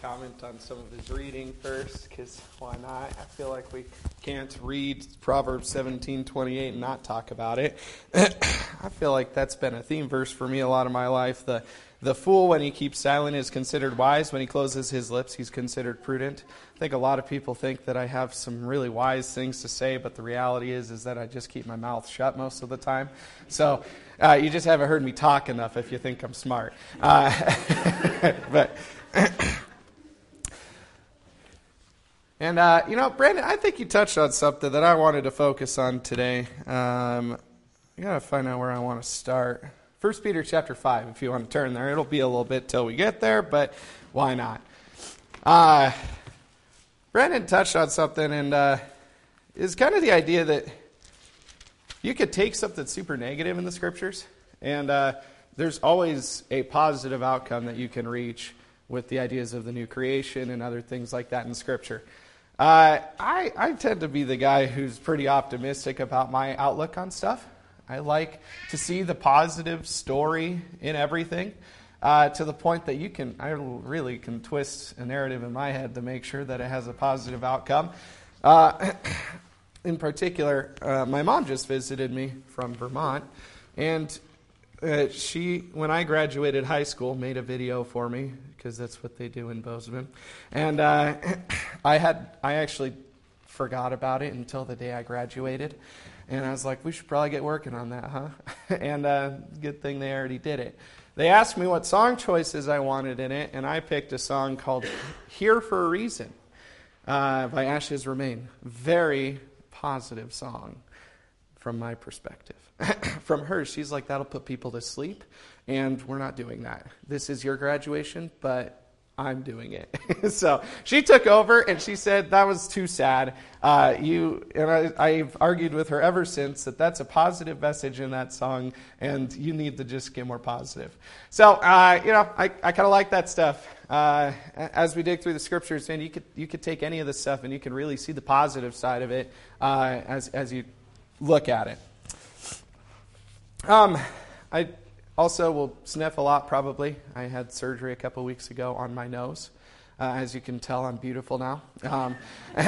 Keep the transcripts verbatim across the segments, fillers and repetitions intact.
comment on some of his reading first, because why not? I feel like we can't read Proverbs seventeen twenty-eight and not talk about it. I feel like that's been a theme verse for me a lot of my life. The the fool, when he keeps silent, is considered wise. When he closes his lips, he's considered prudent. I think a lot of people think that I have some really wise things to say, but the reality is is that I just keep my mouth shut most of the time. So uh, you just haven't heard me talk enough if you think I'm smart. Uh, but and uh, you know, Brandon, I think you touched on something that I wanted to focus on today. Um, I gotta find out where I want to start. First Peter chapter five, if you want to turn there. It'll be a little bit till we get there, but why not? Uh, Brandon touched on something, and uh, is kind of the idea that you could take something super negative in the Scriptures, and uh, there's always a positive outcome that you can reach with the ideas of the new creation and other things like that in Scripture. Uh, I, I tend to be the guy who's pretty optimistic about my outlook on stuff. I like to see the positive story in everything, uh, to the point that you can, I really can twist a narrative in my head to make sure that it has a positive outcome. Uh, in particular, uh, my mom just visited me from Vermont, and uh, she, when I graduated high school, made a video for me, because that's what they do in Bozeman. And uh, I had, I actually forgot about it until the day I graduated. And I was like, we should probably get working on that, huh? and uh, good thing they already did it. They asked me what song choices I wanted in it, and I picked a song called Here for a Reason uh, by Ashes Remain. Very positive song from my perspective. From her, she's like, that'll put people to sleep, and we're not doing that. This is your graduation, but I'm doing it. So she took over, and she said that was too sad. Uh, you and I, I've argued with her ever since that that's a positive message in that song, and you need to just get more positive. So uh, you know, I, I kind of like that stuff. Uh, as we dig through the Scriptures, and you could you could take any of this stuff, and you can really see the positive side of it uh, as as you look at it. Um, I. Also, will sniff a lot, probably. I had surgery a couple weeks ago on my nose. Uh, as you can tell, I'm beautiful now. Um,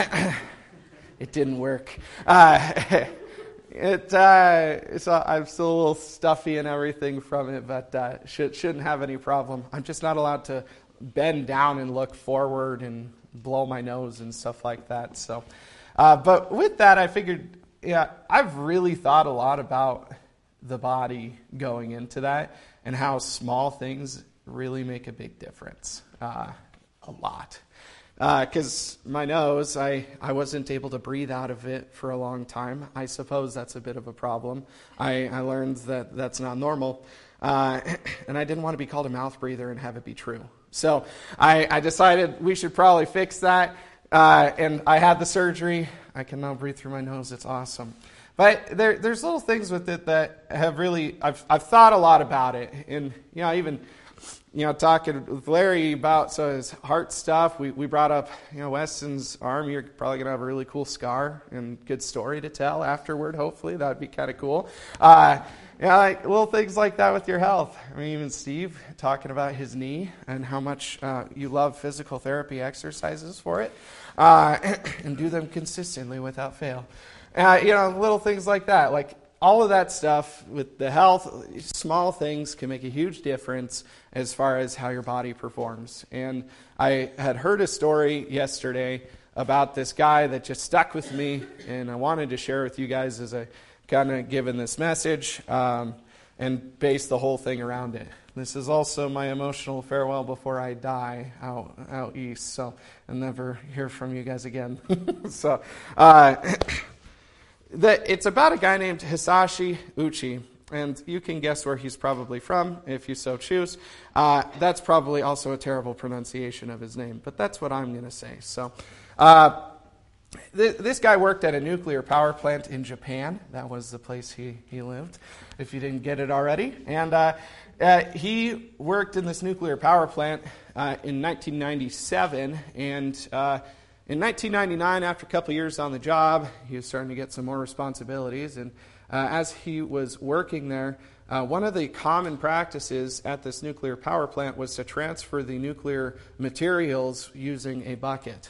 it didn't work. Uh, it, uh, it's, uh, I'm still a little stuffy and everything from it, but uh, should, shouldn't have any problem. I'm just not allowed to bend down and look forward and blow my nose and stuff like that. So, uh, but with that, I figured, yeah, I've really thought a lot about the body going into that, and how small things really make a big difference. Uh, a lot. Because uh, my nose, I, I wasn't able to breathe out of it for a long time. I suppose that's a bit of a problem. I, I learned that that's not normal. Uh, and I didn't want to be called a mouth breather and have it be true. So I, I decided we should probably fix that. Uh, and I had the surgery. I can now breathe through my nose. It's awesome. But there, there's little things with it that have really, I've I've thought a lot about it. And, you know, even, you know, talking with Larry about so his heart stuff, we, we brought up, you know, Weston's arm. You're probably going to have a really cool scar and good story to tell afterward, hopefully. That would be kind of cool. Uh, you know, like little things like that with your health. I mean, even Steve talking about his knee and how much uh, you love physical therapy exercises for it. Uh, and do them consistently without fail. Uh, you know, little things like that. Like all of that stuff with the health, small things can make a huge difference as far as how your body performs. And I had heard a story yesterday about this guy that just stuck with me, and I wanted to share with you guys as I kind of given this message um, and base the whole thing around it. This is also my emotional farewell before I die out out east, so I'll never hear from you guys again. so. Uh, The, it's about a guy named Hisashi Uchi, and you can guess where he's probably from if you so choose. Uh, that's probably also a terrible pronunciation of his name, but that's what I'm going to say. So, uh, th- this guy worked at a nuclear power plant in Japan. That was the place he, he lived, if you didn't get it already. And uh, uh, he worked in this nuclear power plant uh, in nineteen ninety-seven, and uh, in nineteen ninety-nine, after a couple years on the job, he was starting to get some more responsibilities. And uh, as he was working there, Uh, one of the common practices at this nuclear power plant was to transfer the nuclear materials using a bucket.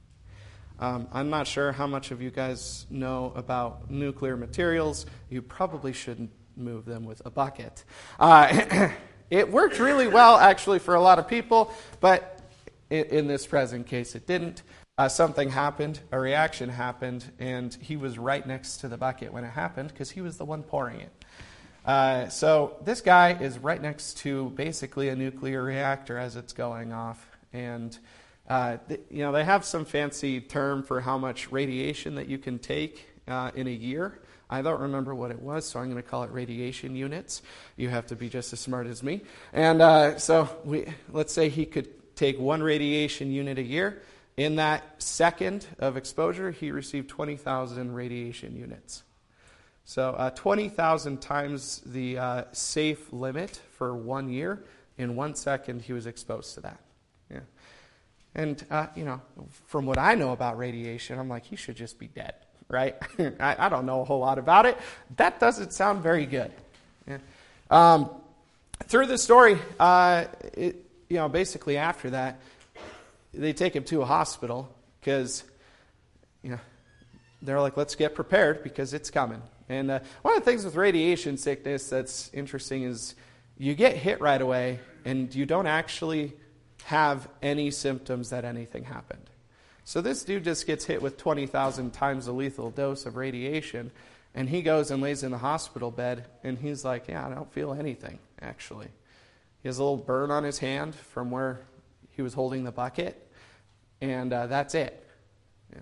Um, I'm not sure how much of you guys know about nuclear materials. You probably shouldn't move them with a bucket. Uh, it worked really well, actually, for a lot of people, but in, in this present case, it didn't. Uh, something happened, a reaction happened, and he was right next to the bucket when it happened because he was the one pouring it. Uh, so this guy is right next to basically a nuclear reactor as it's going off, and uh, th- you know they have some fancy term for how much radiation that you can take uh, in a year. I don't remember what it was, so I'm going to call it radiation units. You have to be just as smart as me. And uh, so we let's say he could take one radiation unit a year. In that second of exposure, he received twenty thousand radiation units. So uh, twenty thousand times the uh, safe limit for one year. In one second, he was exposed to that. Yeah. And, uh, you know, from what I know about radiation, I'm like, he should just be dead, right? I, I don't know a whole lot about it. That doesn't sound very good. Yeah. Um, through the story, uh, it, you know, basically after that, they take him to a hospital because, you know, they're like, let's get prepared because it's coming. And uh, one of the things with radiation sickness that's interesting is you get hit right away and you don't actually have any symptoms that anything happened. So this dude just gets hit with twenty thousand times the lethal dose of radiation, and he goes and lays in the hospital bed, and he's like, yeah, I don't feel anything, actually. He has a little burn on his hand from where he was holding the bucket, and uh, that's it. Yeah.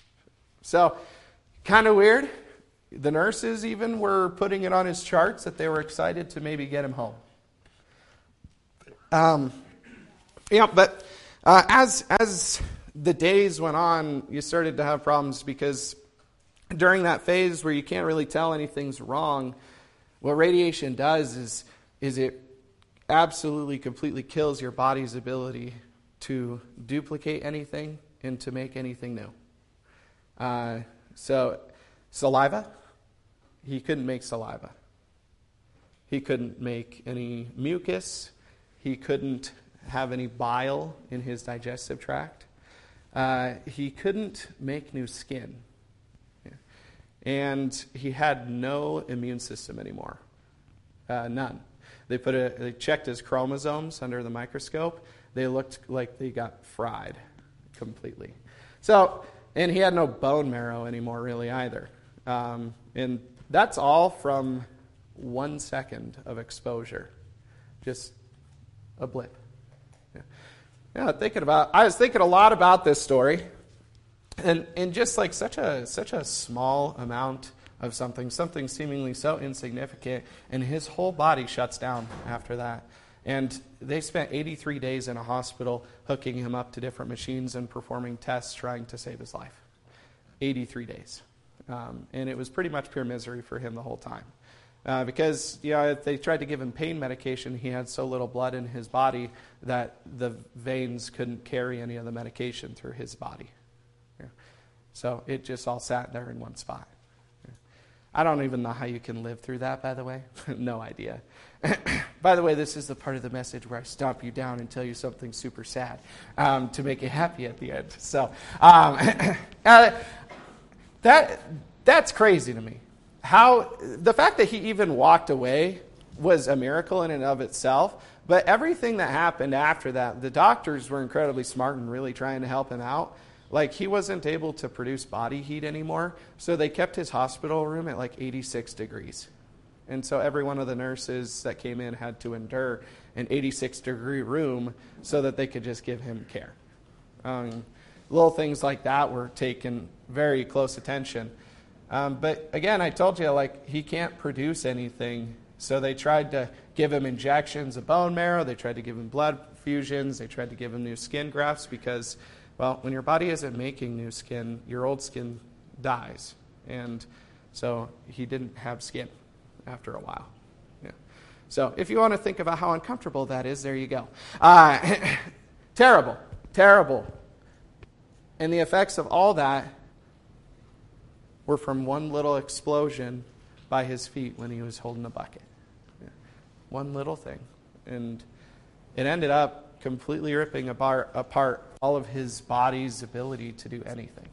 So, kind of weird. The nurses even were putting it on his charts that they were excited to maybe get him home. Um, yeah, but uh, as as the days went on, you started to have problems because during that phase where you can't really tell anything's wrong, what radiation does is is it absolutely completely kills your body's ability to duplicate anything and to make anything new. Uh, so, saliva, he couldn't make saliva. He couldn't make any mucus. He couldn't have any bile in his digestive tract. Uh, he couldn't make new skin. Yeah. And he had no immune system anymore. Uh, none. They put a, they checked his chromosomes under the microscope. They looked like they got fried completely. So, and he had no bone marrow anymore really either. Um, and that's all from one second of exposure. Just a blip. Yeah. Yeah, thinking about, I was thinking a lot about this story. And, and just like such a such a small amount of something, something seemingly so insignificant, and his whole body shuts down after that. And they spent eighty-three days in a hospital hooking him up to different machines and performing tests trying to save his life. eighty-three days. Um, and it was pretty much pure misery for him the whole time. Uh, because, you know, if they tried to give him pain medication, he had so little blood in his body that the veins couldn't carry any of the medication through his body. Yeah. So it just all sat there in one spot. Yeah. I don't even know how you can live through that, by the way. No idea. By the way, this is the part of the message where I stomp you down and tell you something super sad um, to make you happy at the end. So um, uh, that that's crazy to me. How the fact that he even walked away was a miracle in and of itself. But everything that happened after that, the doctors were incredibly smart and really trying to help him out. Like, he wasn't able to produce body heat anymore, so they kept his hospital room at like eighty-six degrees. And so every one of the nurses that came in had to endure an eighty-six degree room so that they could just give him care. Um, little things like that were taken very close attention. Um, but again, I told you, like, he can't produce anything. So they tried to give him injections of bone marrow. They tried to give him blood fusions. They tried to give him new skin grafts because, well, when your body isn't making new skin, your old skin dies. And so he didn't have skin after a while. Yeah. So if you want to think about how uncomfortable that is, there you go. Uh, terrible, terrible. And the effects of all that were from one little explosion by his feet when he was holding a bucket. Yeah. one little thing. And it ended up completely ripping apart, apart all of his body's ability to do anything.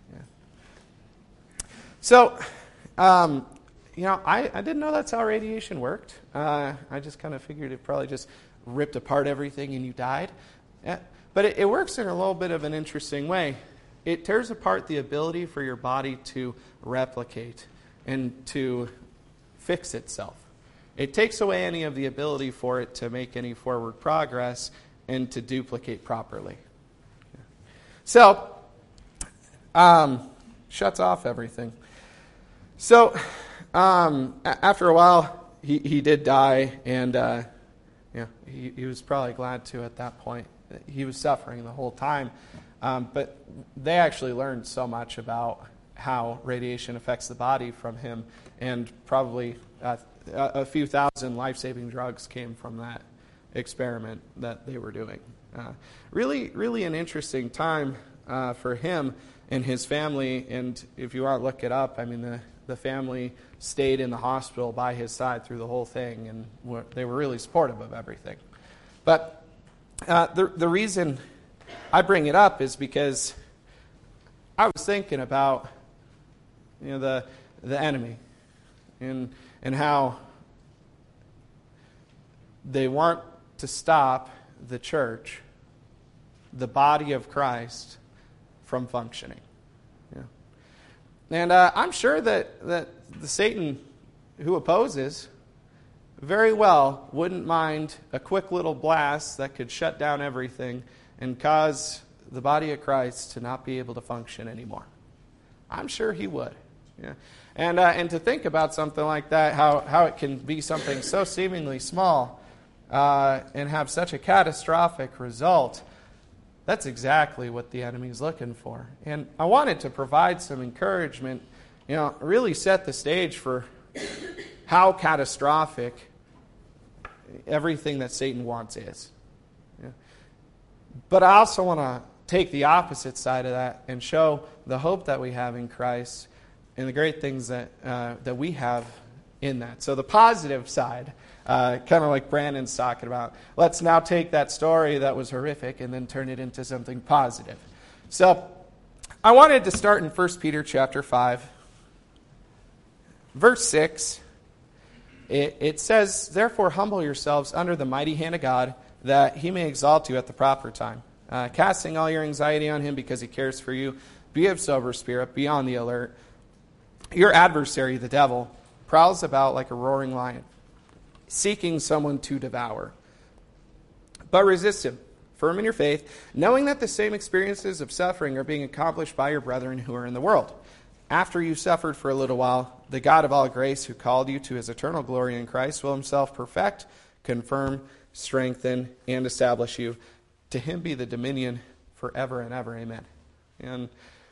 Yeah. So, um, you know, I, I didn't know that's how radiation worked. Uh, I just kind of figured it probably just ripped apart everything and you died. Yeah. But it, it works in a little bit of an interesting way. It tears apart the ability for your body to replicate and to fix itself. It takes away any of the ability for it to make any forward progress and to duplicate properly. So, um, shuts off everything. So, um, after a while, he, he did die, and uh, yeah, he, he was probably glad to at that point. He was suffering the whole time, um, but they actually learned so much about how radiation affects the body from him, and probably uh, a, a few thousand life-saving drugs came from that experiment that they were doing. Uh, really, really an interesting time uh, for him and his family, and if you want to look it up, I mean, the, the family stayed in the hospital by his side through the whole thing, and were, they were really supportive of everything. But uh, the, the reason I bring it up is because I was thinking about, you know, the the enemy, and and how they want to stop the church, the body of Christ, from functioning. Yeah. And uh, I'm sure that, that the Satan who opposes very well wouldn't mind a quick little blast that could shut down everything and cause the body of Christ to not be able to function anymore. I'm sure he would. Yeah. And uh, and to think about something like that, how, how it can be something so seemingly small uh, and have such a catastrophic result, that's exactly what the enemy's looking for. And I wanted to provide some encouragement, you know, really set the stage for how catastrophic everything that Satan wants is. Yeah. But I also want to take the opposite side of that and show the hope that we have in Christ and the great things that uh, that we have in that. So the positive side, uh, kind of like Brandon's talking about, let's now take that story that was horrific and then turn it into something positive. So I wanted to start in First Peter chapter five, verse six. It, it says, "Therefore humble yourselves under the mighty hand of God, that he may exalt you at the proper time, uh, casting all your anxiety on him because he cares for you. Be of sober spirit, be on the alert. Your adversary, the devil, prowls about like a roaring lion, seeking someone to devour. But resist him, firm in your faith, knowing that the same experiences of suffering are being accomplished by your brethren who are in the world. After you suffered for a little while, the God of all grace, who called you to his eternal glory in Christ, will himself perfect, confirm, strengthen, and establish you. To him be the dominion forever and ever. Amen." And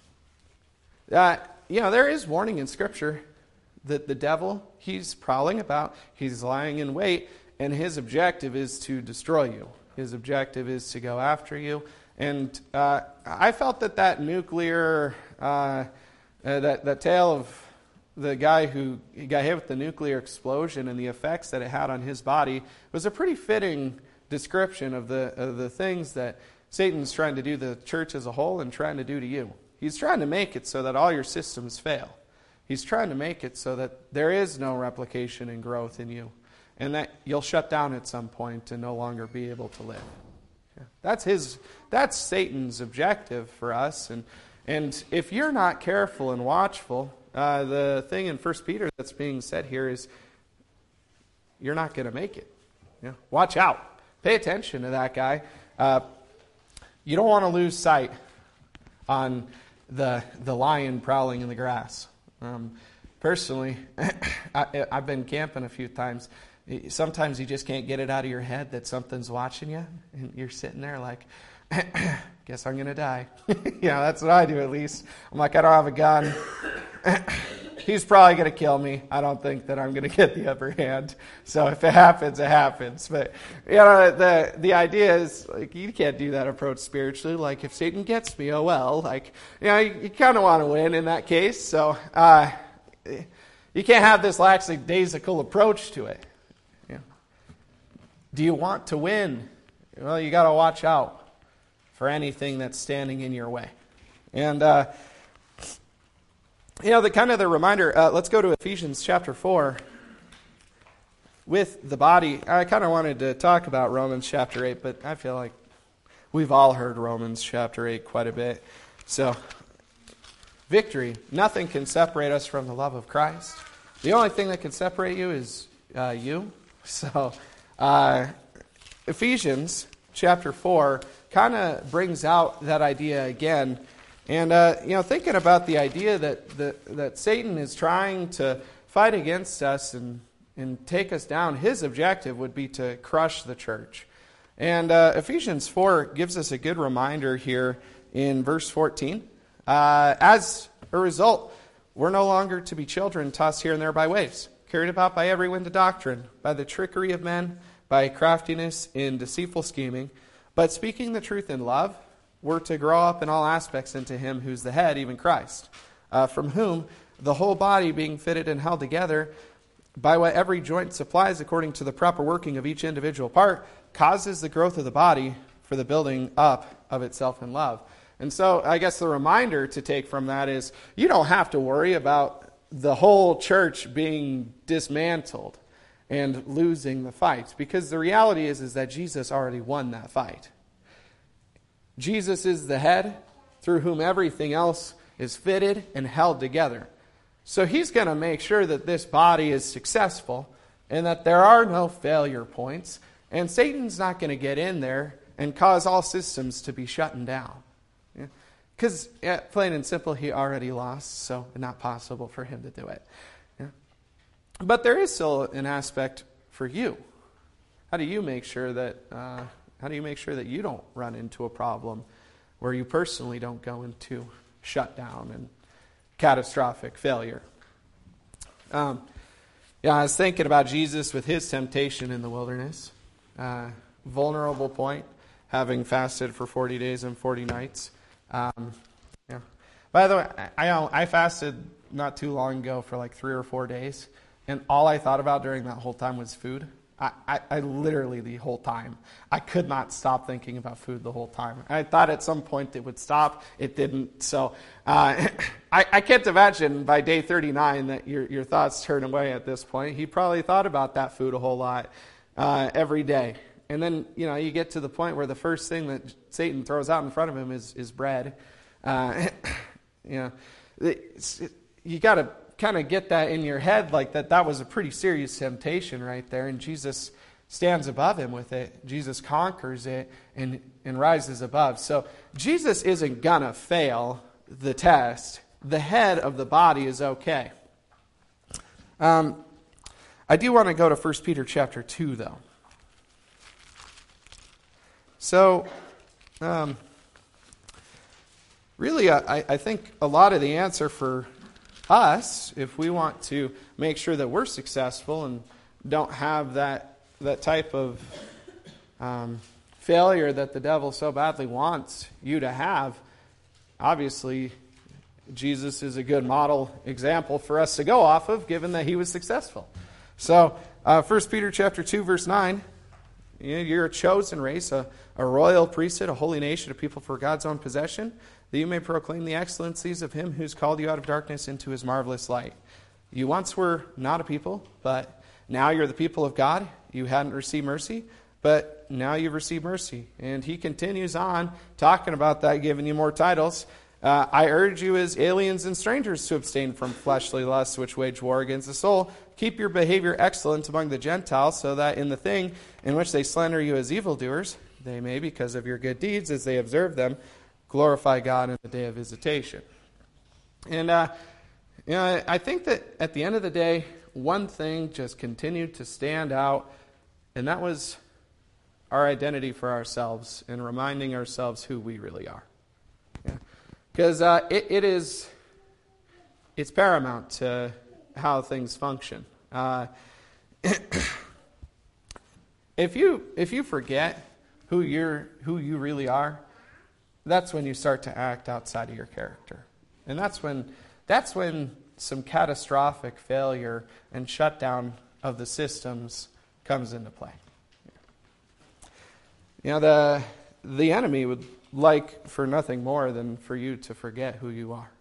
uh, you know, there is warning in Scripture that the devil, he's prowling about, he's lying in wait, and his objective is to destroy you. His objective is to go after you. And uh, I felt that that nuclear, uh, uh, that, that tale of the guy who got hit with the nuclear explosion and the effects that it had on his body was a pretty fitting description of the of the things that Satan's trying to do to the church as a whole and trying to do to you. He's trying to make it so that all your systems fail. He's trying to make it so that there is no replication and growth in you, and that you'll shut down at some point and no longer be able to live. Yeah. That's his. That's Satan's objective for us. And and if you're not careful and watchful, uh, the thing in First Peter that's being said here is you're not going to make it. Yeah. Watch out. Pay attention to that guy. Uh, you don't want to lose sight on the the lion prowling in the grass. Um, personally, I, I've been camping a few times. Sometimes you just can't get it out of your head that something's watching you, and you're sitting there like, guess I'm going to die. Yeah, that's what I do at least. I'm like, I don't have a gun. He's probably going to kill me. I don't think that I'm going to get the upper hand. So if it happens, it happens. But, you know, the the idea is, like, you can't do that approach spiritually. Like, if Satan gets me, oh well. Like, you know, you, you kind of want to win in that case. So uh, you can't have this lackadaisical approach to it. Yeah. Do you want to win? Well, you got to watch out for anything that's standing in your way. And, uh, you know, the kind of the reminder, uh, let's go to Ephesians chapter four with the body. I kind of wanted to talk about Romans chapter eight, but I feel like we've all heard Romans chapter eight quite a bit. So, victory. Nothing can separate us from the love of Christ. The only thing that can separate you is uh, you. So, uh, Ephesians chapter four kind of brings out that idea again. And, uh, you know, thinking about the idea that, that that Satan is trying to fight against us and, and take us down, his objective would be to crush the church. And uh, Ephesians four gives us a good reminder here in verse fourteen. Uh, as a result, we're no longer to be children tossed here and there by waves, carried about by every wind of doctrine, by the trickery of men, by craftiness in deceitful scheming. But speaking the truth in love, we're to grow up in all aspects into him who's the head, even Christ, uh, from whom the whole body being fitted and held together by what every joint supplies according to the proper working of each individual part, causes the growth of the body for the building up of itself in love. And so I guess the reminder to take from that is you don't have to worry about the whole church being dismantled and losing the fight, because the reality is, is that Jesus already won that fight. Jesus is the head through whom everything else is fitted and held together. So he's going to make sure that this body is successful and that there are no failure points. And Satan's not going to get in there and cause all systems to be shutting down. Because, yeah, plain and simple, he already lost, so it's not possible for him to do it. Yeah. But there is still an aspect for you. How do you make sure that... Uh, How do you make sure that you don't run into a problem where you personally don't go into shutdown and catastrophic failure? Um, yeah, I was thinking about Jesus with his temptation in the wilderness. Uh, vulnerable point, having fasted for forty days and forty nights. Um, yeah. By the way, I, I I fasted not too long ago for like three or four days, and all I thought about during that whole time was food. I, I, I literally, the whole time, I could not stop thinking about food the whole time. I thought at some point it would stop. It didn't. So uh, I, I can't imagine by day thirty-nine that your, your thoughts turn away at this point. He probably thought about that food a whole lot uh, every day. And then, you know, you get to the point where the first thing that Satan throws out in front of him is, is bread. Uh, you know, it's, it, you got to kind of get that in your head, like that that was a pretty serious temptation right there, and Jesus stands above him with it. Jesus conquers it and, and rises above. So Jesus isn't gonna fail the test. The head of the body is okay. Um, I do want to go to First Peter chapter two, though. So, um, really, I, I think a lot of the answer for us, if we want to make sure that we're successful and don't have that that type of um, failure that the devil so badly wants you to have, obviously Jesus is a good model example for us to go off of, given that he was successful. So, uh, First Peter chapter two, verse nine, you're a chosen race, a, a royal priesthood, a holy nation, a people for God's own possession, that you may proclaim the excellencies of him who's called you out of darkness into his marvelous light. You once were not a people, but now you're the people of God. You hadn't received mercy, but now you've received mercy. And he continues on talking about that, giving you more titles. Uh, I urge you as aliens and strangers to abstain from fleshly lusts which wage war against the soul. Keep your behavior excellent among the Gentiles, so that in the thing in which they slander you as evildoers, they may, because of your good deeds, as they observe them, glorify God in the day of visitation. And uh, you know, I think that at the end of the day, one thing just continued to stand out, and that was our identity for ourselves and reminding ourselves who we really are. Because yeah. uh, it, it is, it's paramount to how things function. Uh, if you if you forget who you're who you really are, that's when you start to act outside of your character. And that's when that's when some catastrophic failure and shutdown of the systems comes into play. You know, the the enemy would like for nothing more than for you to forget who you are.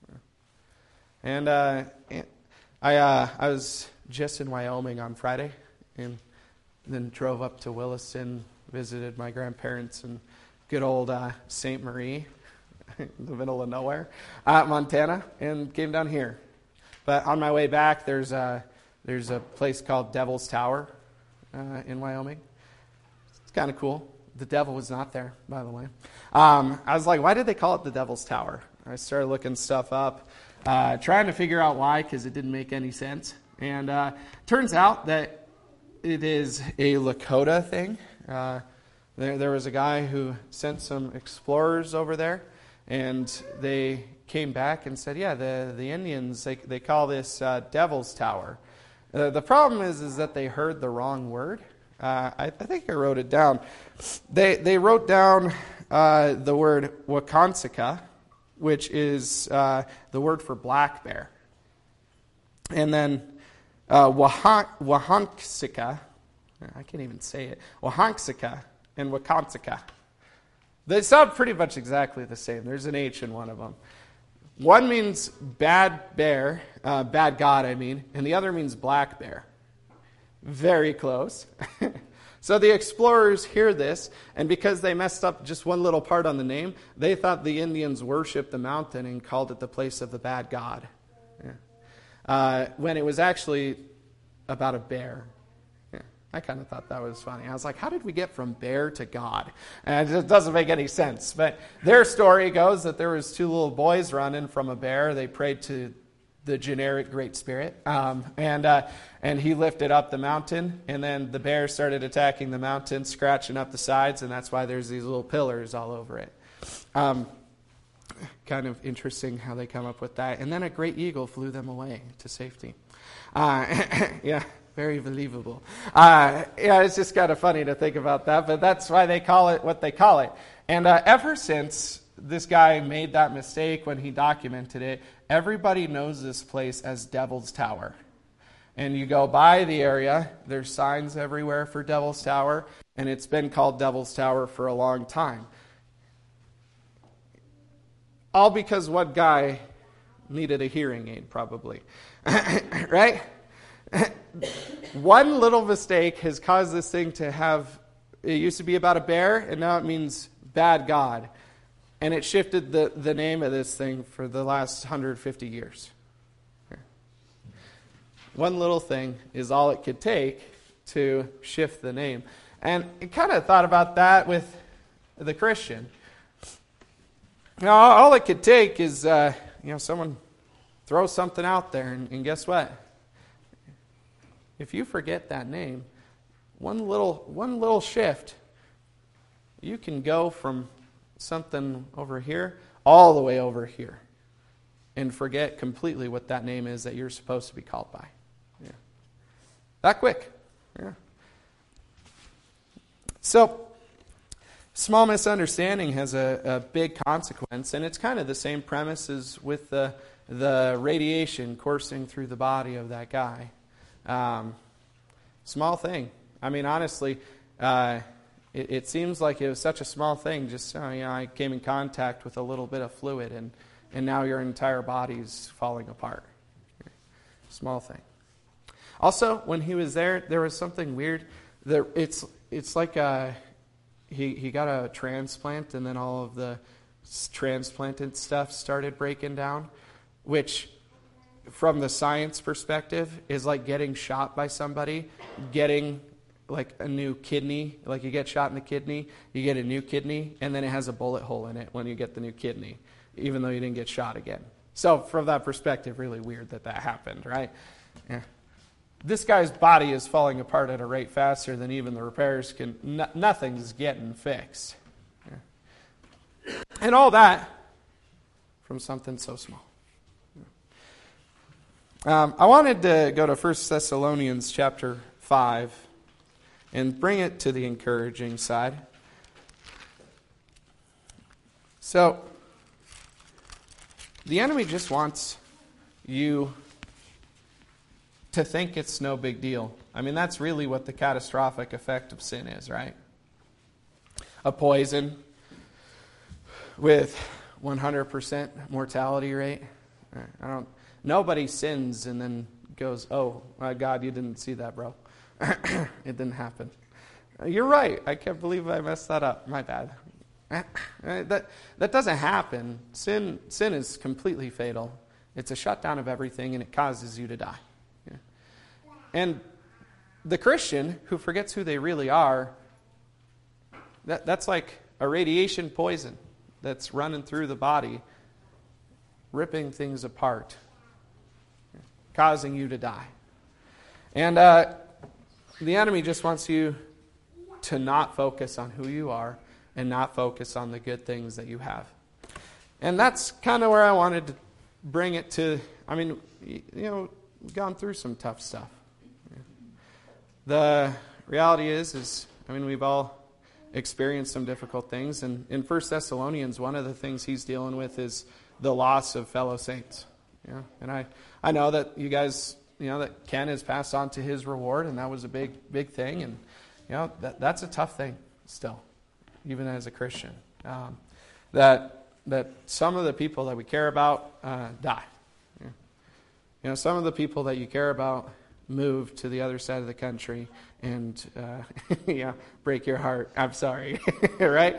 And uh, I uh, I was just in Wyoming on Friday, and then drove up to Williston, visited my grandparents in good old uh, Saint Marie, in the middle of nowhere, uh, Montana, and came down here. But on my way back, there's a there's a place called Devil's Tower uh, in Wyoming. It's kind of cool. The devil was not there, by the way. Um, I was like, why did they call it the Devil's Tower? I started looking stuff up, uh, trying to figure out why, because it didn't make any sense. And uh, turns out that it is a Lakota thing. Uh, there, there was a guy who sent some explorers over there, and they came back and said, yeah, the, the Indians, they, they call this uh, Devil's Tower. Uh, the problem is, is that they heard the wrong word. Uh, I, I think I wrote it down. They they wrote down uh, the word Wakansika, which is uh, the word for black bear. And then uh, Wahanksika, I can't even say it, Wahanksika and Wakansika. They sound pretty much exactly the same. There's an H in one of them. One means bad bear, uh, bad god, I mean, and the other means black bear. Very close. So the explorers hear this, and because they messed up just one little part on the name, they thought the Indians worshipped the mountain and called it the place of the bad god. Yeah. Uh, when it was actually about a bear. Yeah. I kind of thought that was funny. I was like, how did we get from bear to God? And it doesn't make any sense. But their story goes that there was two little boys running from a bear. They prayed to the generic Great Spirit, um, and uh, and he lifted up the mountain, and then the bear started attacking the mountain, scratching up the sides, and that's why there's these little pillars all over it. Um, kind of interesting how they come up with that. And then a great eagle flew them away to safety. Uh, yeah, very believable. Uh, yeah, it's just kind of funny to think about that, but that's why they call it what they call it. And uh, ever since this guy made that mistake when he documented it, everybody knows this place as Devil's Tower. And you go by the area, there's signs everywhere for Devil's Tower, and it's been called Devil's Tower for a long time. All because one guy needed a hearing aid, probably. Right? One little mistake has caused this thing to have, it used to be about a bear, and now it means bad God. And it shifted the, the name of this thing for the last one hundred fifty years. One little thing is all it could take to shift the name. And I kind of thought about that with the Christian. You know, all it could take is, uh, you know, someone throws something out there, and, and guess what? If you forget that name, one little one little shift, you can go from something over here all the way over here and forget completely what that name is that you're supposed to be called by. Yeah. That quick. Yeah. So, small misunderstanding has a, a big consequence, and it's kind of the same premise as with the, the radiation coursing through the body of that guy. Um, small thing. I mean, honestly, uh, it, it seems like it was such a small thing. Just, uh, you know, I came in contact with a little bit of fluid, and, and now your entire body's falling apart. Small thing. Also, when he was there, there was something weird. There, it's it's like a, he he got a transplant, and then all of the transplanted stuff started breaking down, which, from the science perspective, is like getting shot by somebody, getting like a new kidney. Like you get shot in the kidney, you get a new kidney, and then it has a bullet hole in it when you get the new kidney, even though you didn't get shot again. So from that perspective, really weird that that happened, right? Yeah. This guy's body is falling apart at a rate faster than even the repairs can. No, nothing's getting fixed. Yeah. And all that from something so small. Um, I wanted to go to First Thessalonians chapter five and bring it to the encouraging side. So, the enemy just wants you to think it's no big deal. I mean, that's really what the catastrophic effect of sin is, right? a poison with one hundred percent mortality rate. I don't. Nobody sins and then goes, "Oh, my God, you didn't see that, bro. It didn't happen." You're right. I can't believe I messed that up. My bad. That that doesn't happen. Sin sin is completely fatal. It's a shutdown of everything, and it causes you to die. Yeah. And the Christian who forgets who they really are, that that's like a radiation poison that's running through the body, ripping things apart, causing you to die. And uh, the enemy just wants you to not focus on who you are and not focus on the good things that you have. And that's kind of where I wanted to bring it to. I mean, you know, we've gone through some tough stuff. The reality is, is I mean, we've all experienced some difficult things. And in First Thessalonians, one of the things he's dealing with is the loss of fellow saints. Yeah, and I, I know that you guys, you know, that Ken has passed on to his reward, and that was a big, big thing. And, you know, that that's a tough thing still, even as a Christian. Um, that that some of the people that we care about uh, die. Yeah. You know, some of the people that you care about move to the other side of the country and, uh, yeah, break your heart. I'm sorry, right?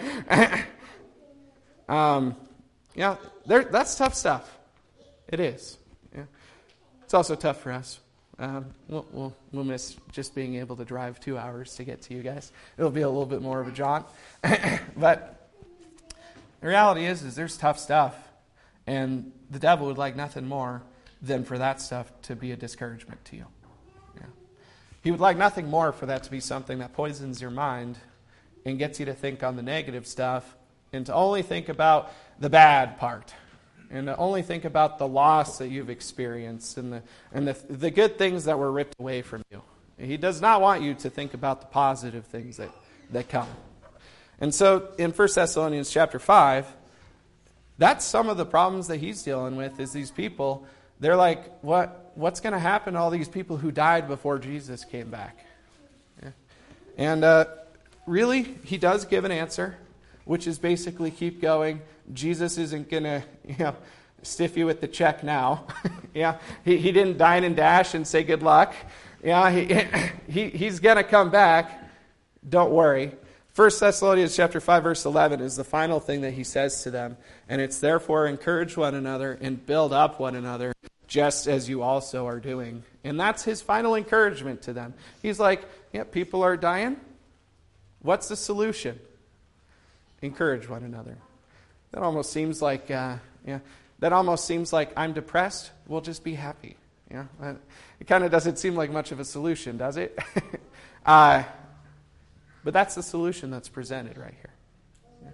um, yeah, there, that's tough stuff. It is. Yeah. It's also tough for us. Um, we'll, we'll, we'll miss just being able to drive two hours to get to you guys. It'll be a little bit more of a jaunt. But the reality is, is there's tough stuff. And the devil would like nothing more than for that stuff to be a discouragement to you. Yeah. He would like nothing more for that to be something that poisons your mind and gets you to think on the negative stuff and to only think about the bad part. And to only think about the loss that you've experienced and the and the the good things that were ripped away from you. He does not want you to think about the positive things that, that come. And so in First Thessalonians chapter five, that's some of the problems that he's dealing with is these people, they're like, what what's going to happen to all these people who died before Jesus came back? Yeah. And uh, really, he does give an answer, which is basically keep going. Jesus isn't going to, you know, stiff you with the check now. yeah, he, he didn't dine and dash and say good luck. Yeah, he, he he's going to come back. Don't worry. First Thessalonians chapter five verse eleven is the final thing that he says to them, and it's therefore encourage one another and build up one another, just as you also are doing. And that's his final encouragement to them. He's like, yeah, people are dying. What's the solution? Encourage one another. That almost seems like, uh, yeah, that almost seems like I'm depressed. We'll just be happy. Yeah, it kind of doesn't seem like much of a solution, does it? uh, but that's the solution that's presented right here. Yeah.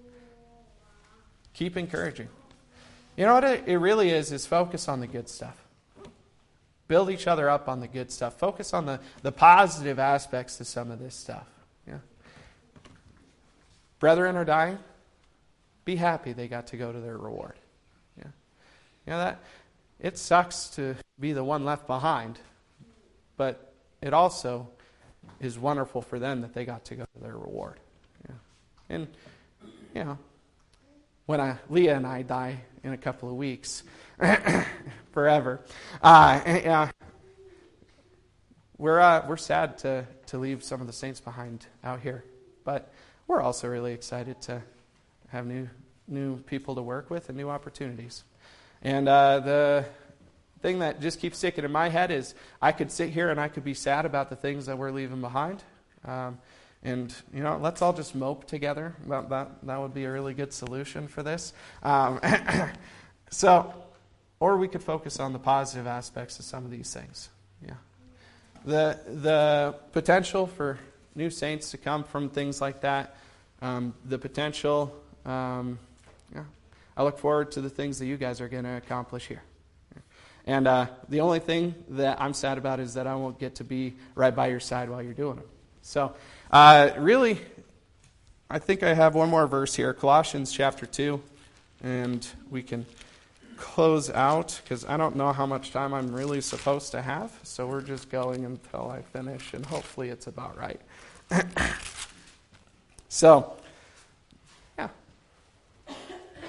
Keep encouraging. You know what it, it really is? Is focus on the good stuff. Build each other up on the good stuff. Focus on the, the positive aspects to some of this stuff. Yeah. Brethren are dying. Be happy they got to go to their reward. Yeah. You know that it sucks to be the one left behind, but it also is wonderful for them that they got to go to their reward. Yeah. And you know, when I, Leah and I die in a couple of weeks, forever, uh, yeah, we're uh, we're sad to to leave some of the saints behind out here, but we're also really excited to have new new people to work with and new opportunities. And uh, the thing that just keeps sticking in my head is I could sit here and I could be sad about the things that we're leaving behind. Um, and, you know, let's all just mope together. That, that, that would be a really good solution for this. Um, so, or we could focus on the positive aspects of some of these things. Yeah. The, the potential for new saints to come from things like that, um, the potential... Um, yeah, I look forward to the things that you guys are going to accomplish here. And uh, the only thing that I'm sad about is that I won't get to be right by your side while you're doing it. So, uh, really, I think I have one more verse here, Colossians chapter two, and we can close out, because I don't know how much time I'm really supposed to have, so we're just going until I finish, and hopefully it's about right. So,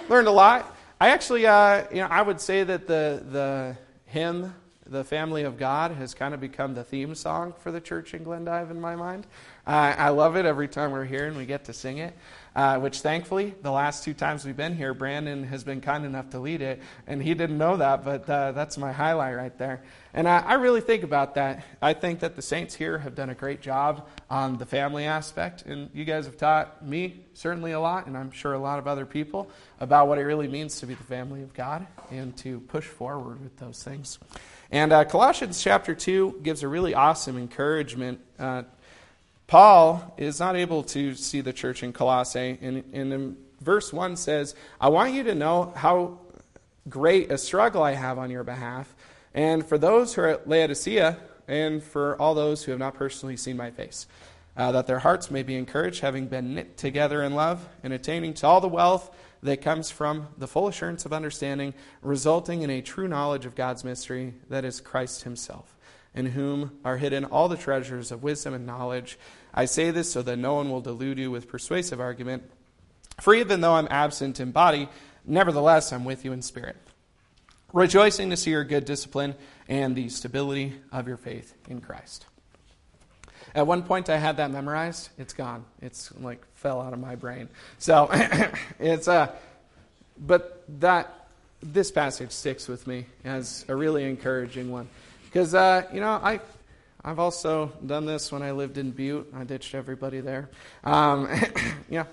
learned a lot. I actually, uh, you know, I would say that the the hymn, "The Family of God," has kind of become the theme song for the church in Glendive in my mind. Uh, I love it every time we're here and we get to sing it, uh, which thankfully, the last two times we've been here, Brandon has been kind enough to lead it, and he didn't know that, but uh, that's my highlight right there. And I, I really think about that. I think that the saints here have done a great job on the family aspect, and you guys have taught me certainly a lot, and I'm sure a lot of other people, about what it really means to be the family of God and to push forward with those things. And uh, Colossians chapter two gives a really awesome encouragement. Uh, Paul is not able to see the church in Colossae, and, and in verse one says, "I want you to know how great a struggle I have on your behalf, and for those who are at Laodicea, and for all those who have not personally seen my face, uh, that their hearts may be encouraged, having been knit together in love, and attaining to all the wealth that comes from the full assurance of understanding, resulting in a true knowledge of God's mystery, that is Christ himself, in whom are hidden all the treasures of wisdom and knowledge. I say this so that no one will delude you with persuasive argument. For even though I'm absent in body, nevertheless I'm with you in spirit, rejoicing to see your good discipline and the stability of your faith in Christ." At one point I had that memorized. It's gone. It's like fell out of my brain. So it's uh but that this passage sticks with me as a really encouraging one. Because uh, you know, I I've also done this when I lived in Butte. I ditched everybody there. Um, yeah.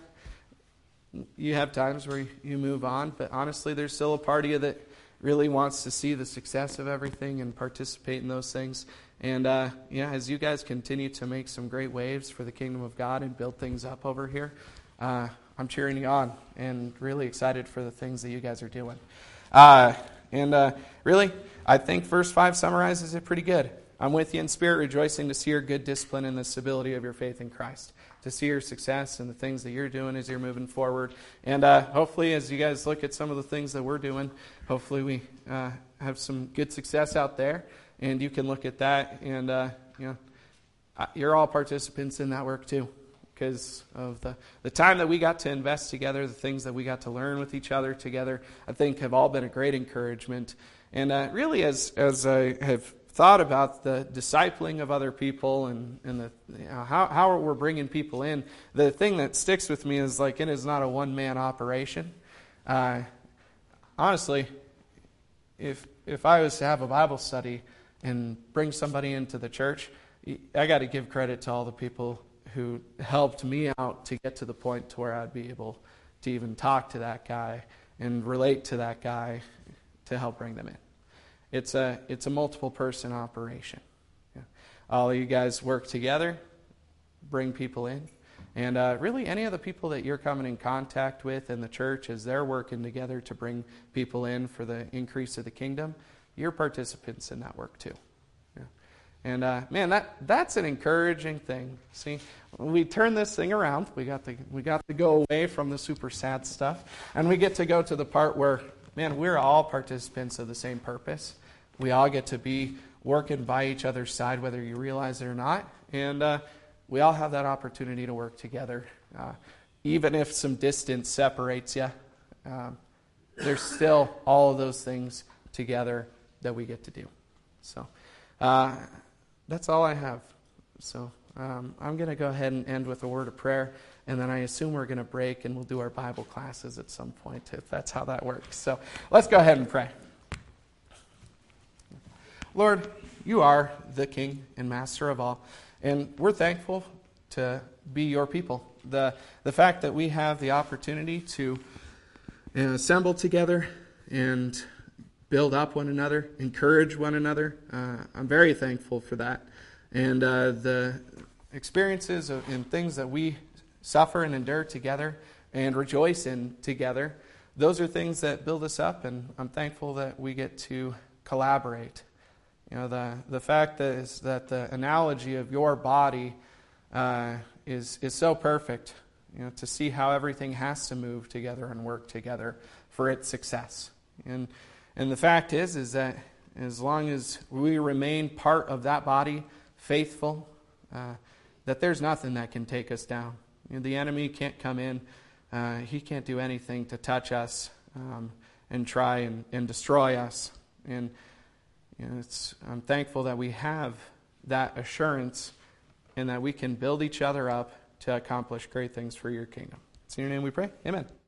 You have times where you move on, but honestly there's still a part of you that really wants to see the success of everything and participate in those things. And uh, yeah, as you guys continue to make some great waves for the kingdom of God and build things up over here, uh, I'm cheering you on and really excited for the things that you guys are doing. Uh, and uh, really, I think verse five summarizes it pretty good. "I'm with you in spirit, rejoicing to see your good discipline and the stability of your faith in Christ," to see your success and the things that you're doing as you're moving forward. And uh, hopefully, as you guys look at some of the things that we're doing, hopefully we uh, have some good success out there. And you can look at that, and uh, you know, you're all participants in that work too, because of the, the time that we got to invest together, the things that we got to learn with each other together, I think have all been a great encouragement. And uh, really, as as I have thought about the discipling of other people and, and the, you know, how, how we're bringing people in, the thing that sticks with me is like it is not a one-man operation. Uh, honestly, if if I was to have a Bible study and bring somebody into the church, I got to give credit to all the people who helped me out to get to the point to where I'd be able to even talk to that guy and relate to that guy to help bring them in. It's a it's a multiple person operation. Yeah. All of you guys work together, bring people in, and uh, really any of the people that you're coming in contact with in the church as they're working together to bring people in for the increase of the kingdom, you're participants in that work too. Yeah. And uh, man, that that's an encouraging thing. See, we turn this thing around. We got to we got to go away from the super sad stuff, and we get to go to the part where, man, we're all participants of the same purpose. We all get to be working by each other's side, whether you realize it or not, and uh, we all have that opportunity to work together, uh, even if some distance separates you. Um, there's still all of those things together that we get to do. So uh, that's all I have. So um, I'm going to go ahead and end with a word of prayer, and then I assume we're going to break and we'll do our Bible classes at some point, if that's how that works. So let's go ahead and pray. Lord, you are the King and Master of all, and we're thankful to be your people. The, the fact that we have the opportunity to assemble together and build up one another, encourage one another. Uh, I'm very thankful for that. And uh, the experiences of, and things that we suffer and endure together and rejoice in together, those are things that build us up, and I'm thankful that we get to collaborate. You know, the, the fact that is that the analogy of your body uh, is is so perfect, you know, to see how everything has to move together and work together for its success. And And the fact is, is that as long as we remain part of that body, faithful, uh, that there's nothing that can take us down. You know, the enemy can't come in. Uh, he can't do anything to touch us um, and try and, and destroy us. And you know, it's, I'm thankful that we have that assurance and that we can build each other up to accomplish great things for your kingdom. It's in your name we pray. Amen.